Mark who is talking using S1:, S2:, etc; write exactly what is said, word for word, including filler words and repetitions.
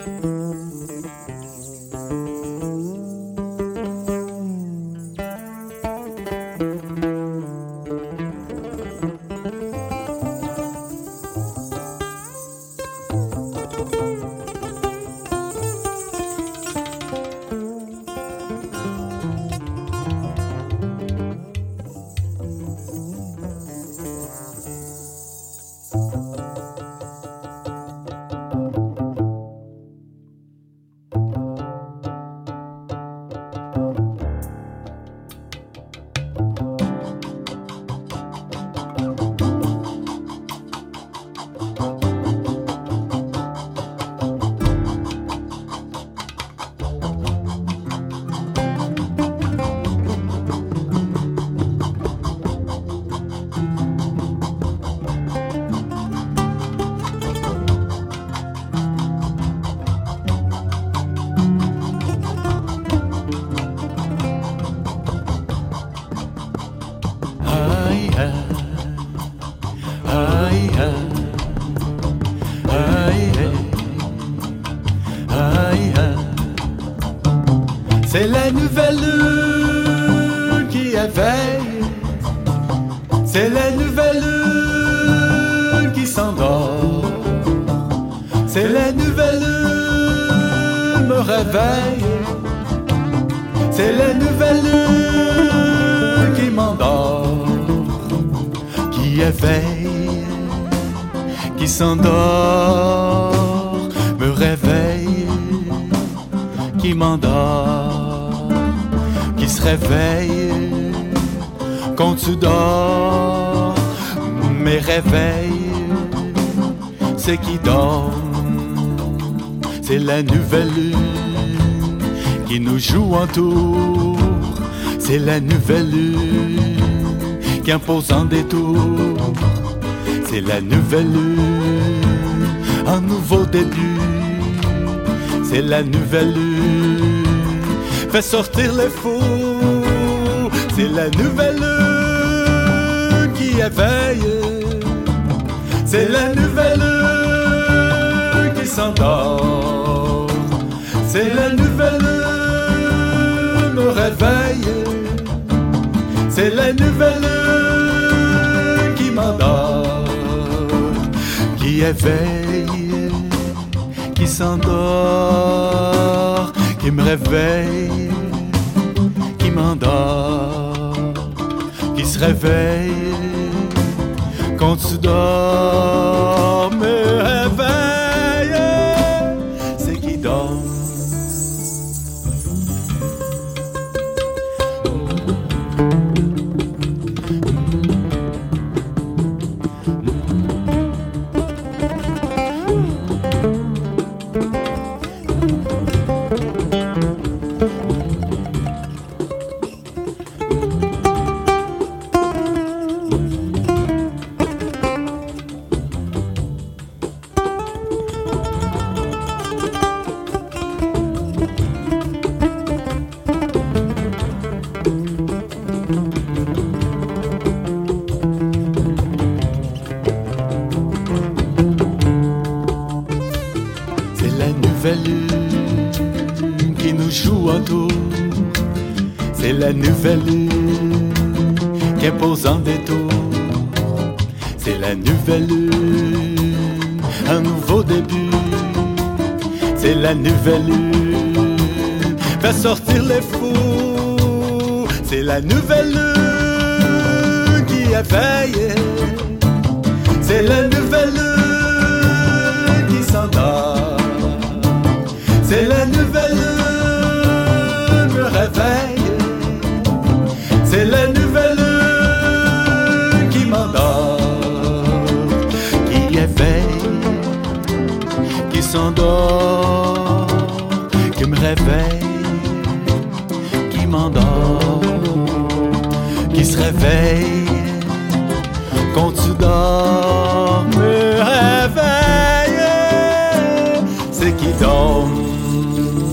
S1: C'est la nouvelle lune qui éveille, c'est la nouvelle lune qui s'endort, c'est la nouvelle lune me réveille, c'est la nouvelle lune qui m'endort, qui éveille, qui s'endort, me réveille, qui m'endort, qui se réveille quand tu dors, mes réveils, c'est qui dort, c'est la nouvelle lune qui nous joue en tour, c'est la nouvelle lune qui impose un détour, c'est la nouvelle lune, un nouveau début, c'est la nouvelle lune, fait sortir les fous, c'est la nouvelle lune qui éveille, c'est la nouvelle lune qui s'endort, c'est la nouvelle lune me réveille, c'est la nouvelle lune qui m'endort, qui éveille, qui s'endort, qui me réveille, qui m'endort, qui se réveille quand tu dors, me réveille, c'est qui dort. Qui nous joue un tour, c'est la nouvelle lune qui impose un détour, c'est la nouvelle lune, un nouveau début, c'est la nouvelle lune, fait sortir les fous, c'est la nouvelle lune qui éveille, c'est la nouvelle lune qui s'endort, c'est la nouvelle lune me réveille, c'est la nouvelle lune qui m'endort, qui éveille, qui s'endort, qui me réveille, qui m'endort, qui se réveille quand tu dors, me réveille, c'est qui dort.